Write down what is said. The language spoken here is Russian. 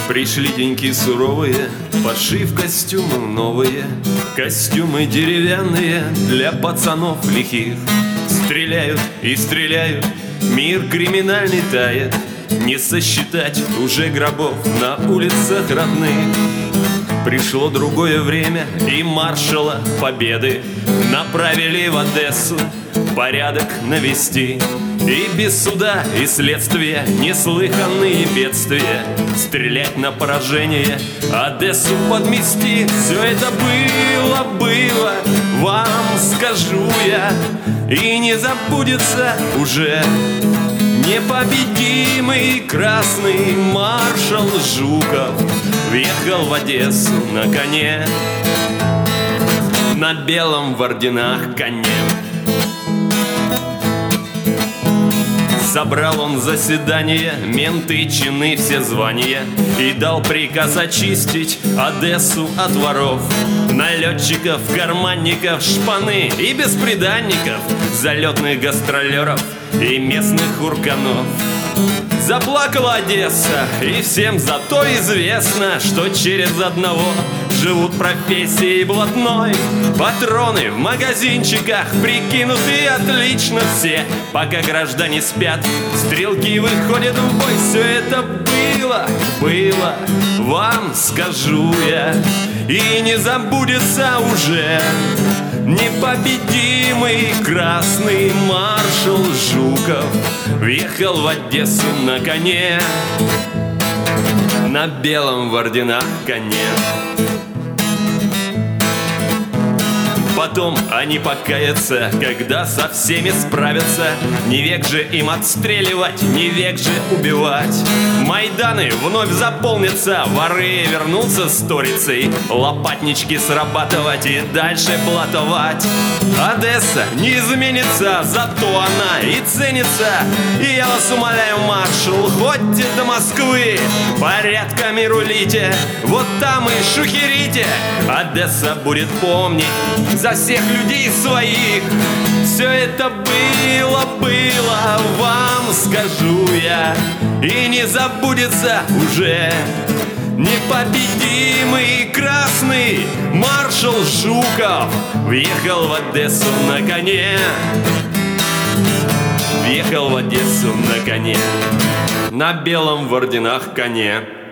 Пришли деньки суровые, пошив костюмам новые, костюмы деревянные для пацанов лихих. Стреляют и стреляют, мир криминальный тает, не сосчитать уже гробов на улицах родных. Пришло другое время, и маршала Победы направили в Одессу порядок навести. И без суда и следствия неслыханные бедствия, стрелять на поражение, Одессу подмести. Все это было, вам скажу я, и не забудется уже. Непобедимый красный маршал Жуков въехал в Одессу на коне, на белом в орденах коне. Собрал он заседание, менты, чины, все звания, и дал приказ очистить Одессу от воров, налетчиков, карманников, шпаны и бесприданников, залетных гастролеров и местных урканов. Заплакала Одесса, и всем зато известно, что через одного живут профессией блатной. Патроны в магазинчиках прикинуты отлично все. Пока граждане спят, стрелки выходят в бой. Все это было, вам скажу я, и не забудется уже. Непобедимый красный маршал Жуков въехал в Одессу на коне, на белом в орденах коне. Потом они покаятся, когда со всеми справятся. Не век же им отстреливать, не век же убивать. Майданы вновь заполнятся, воры вернутся с сторицей, лопатнички срабатывать и дальше блатовать. Одесса не изменится, зато она и ценится. И я вас умоляю, маршал, ходьте до Москвы, порядками рулите, вот там и шухерите. Одесса будет помнить за всех людей своих. Все это было, вам скажу я, и не забудется уже. Непобедимый красный маршал Жуков въехал в Одессу на коне, въехал в Одессу на коне, на белом в орденах коне.